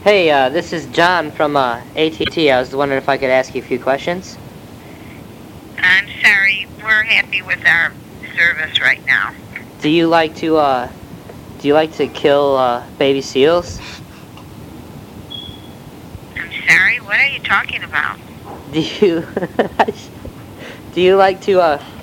Hey, this is John from AT&T. I was wondering if I could ask you a few questions. I'm sorry, we're happy with our service right now. Do you like to kill baby seals? I'm sorry, what are you talking about? Do you do you like to